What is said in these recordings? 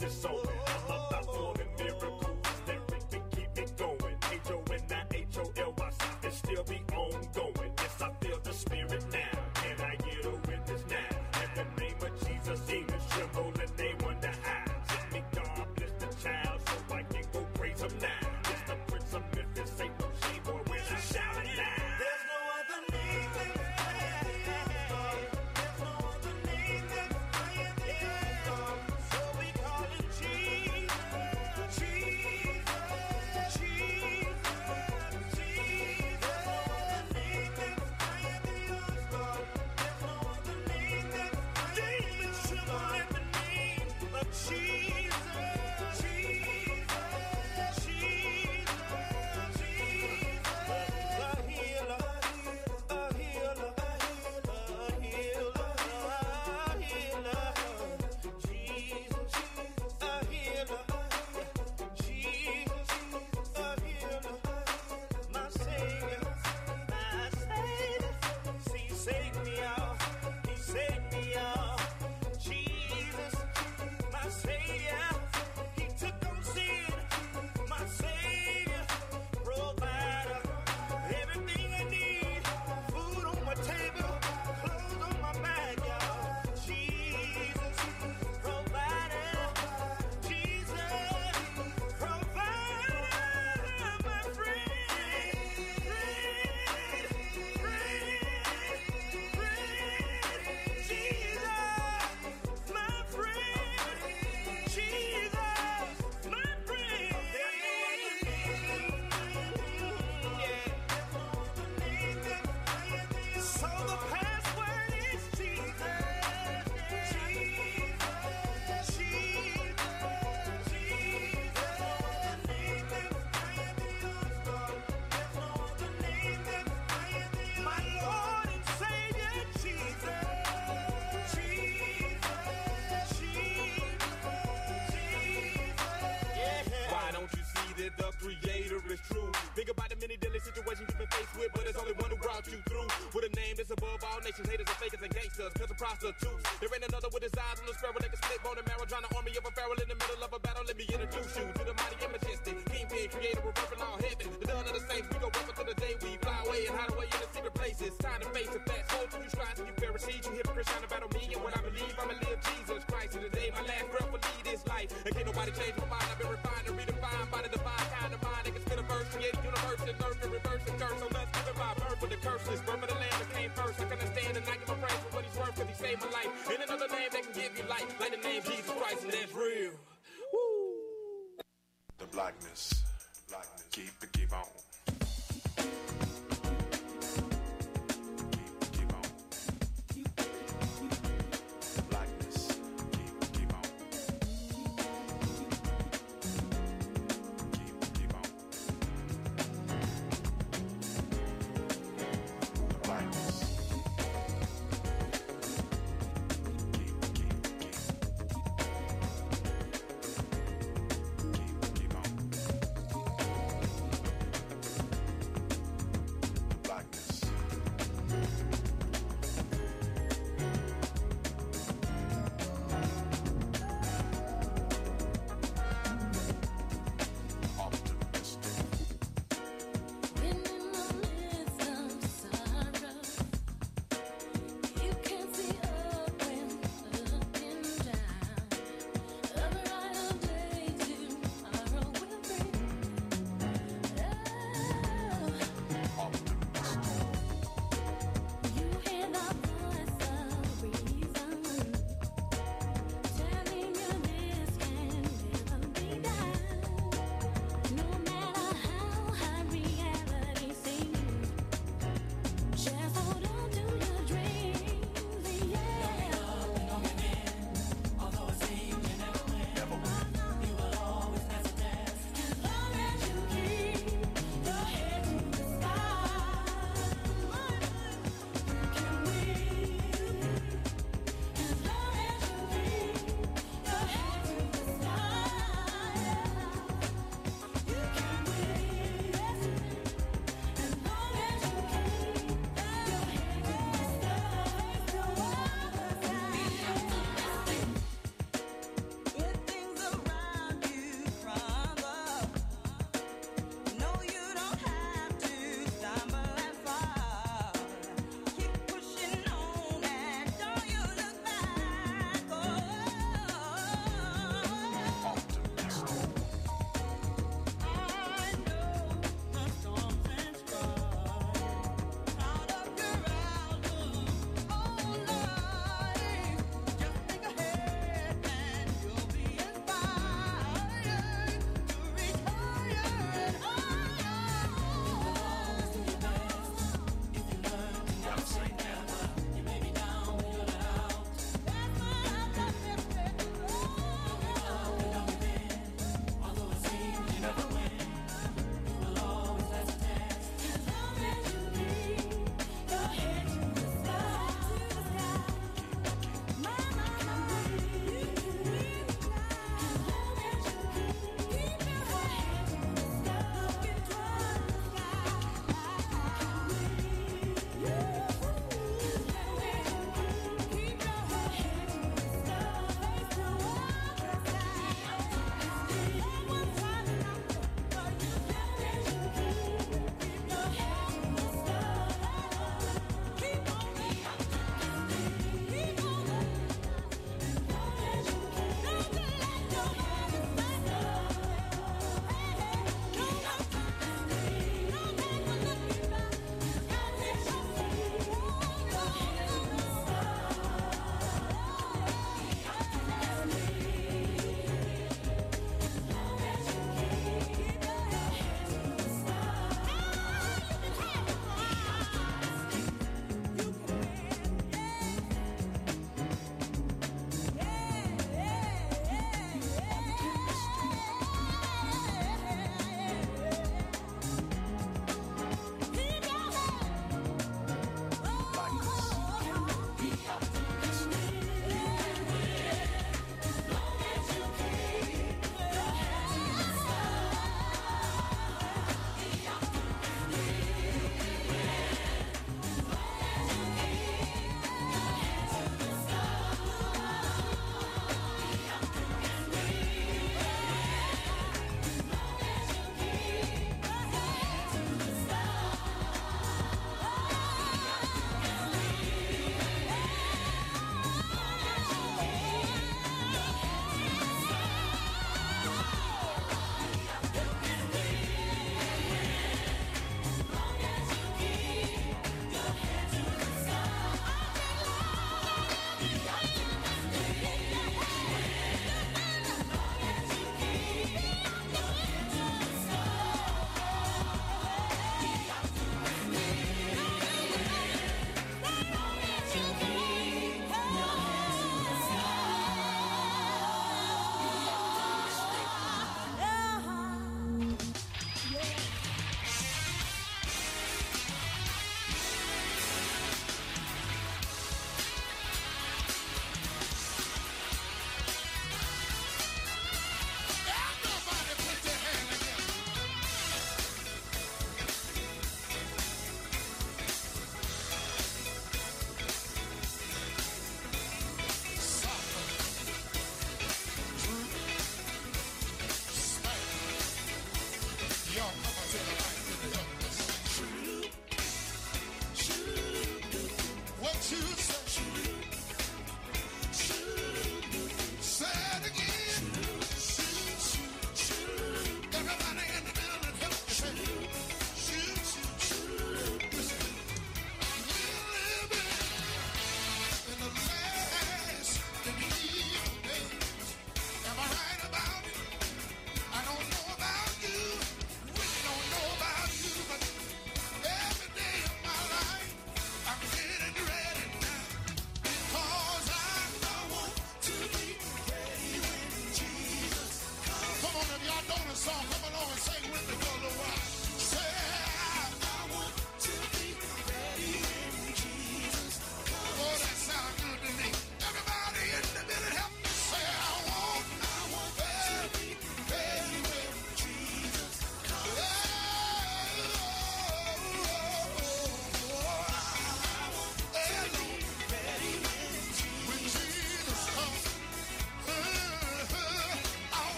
this on me. I'm about forming miracles that keep me going. H-O-N-I-H-O-L-Y, and still be ongoing. Yes, I feel the spirit now. Can I get a witness now? In the name of Jesus, demons tremble and they wonder how. Send me God, bless the child, so I can go praise him now. It's the Prince of Memphis, ain't no shame, boy, when I shout it loud. There's no other name that's higher than God. There's no other name that's higher than God. So we call him Jesus, Jesus, Jesus, Jesus. There's no other name that's higher than yours, God. There's no other name that's higher than yours, God. Demons tremble at the name of Jesus, Jesus, Jesus, Jesus. A healer, a healer, a healer, a healer. Jesus, a healer. Jesus, a healer. My Savior, my Savior. See, he saved me out. He saved me out. Jesus, my Savior. He took on sin. My Savior, provider. Everything I need. Food on my table, clothes on my back, y'all. Jesus, provider. Jesus, provider. My friend, Jesus, my friend. Jesus, my friend. So the password is Jesus. Jesus, Jesus, Jesus. My Lord and Savior, Jesus. Jesus, Jesus. Why don't you see that the Creator is true? Think about the many deadly situations you've been faced with, but there's only one who brought you through. With a name that's above all nations, haters and fakers and gangsters, cause of prostitutes. There ain't another with his eyes on the sparrow that can split bone and marrow, trying to army of a pharaoh in the middle of a battle. Let me introduce you to the mighty and majestic Kingpin, creator of earth and all heaven. The dawn of the saints, we go up until the day we fly away and hide away in the secret places. Time to face the facts. Hold to you scribes and you Pharisees, you hypocrites trying to battle me and what I believe. I'ma live Jesus Christ. And today my last breath will lead this life. And can't nobody change my mind. I've been refined and redefined by the divine kind of mind that can spin a verse, create a universe and learn to reverse and curse. So let's give it my birth with the curses. Birth of the land that came first. I can understand and I give him praise for what he's worth, cause he saved my life. Ain't another name that can give you life like the name Jesus Christ, and that's real. Woo! The blackness, keep on. Keep on. The blackness, keep on. Keep on. The blackness. Keep on.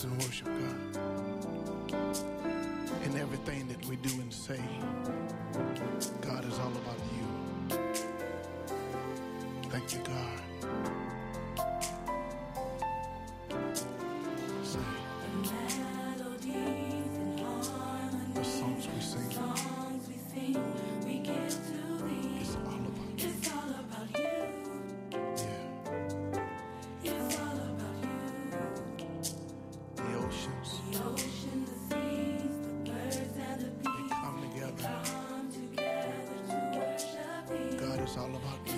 praise and worship God. In everything that we do and say, God is all about you. Thank you, God. Say, the songs we sing, it's all about you. Yeah. The oceans, The seas, the birds and the they bees come together. come together to worship Thee. God is all about you.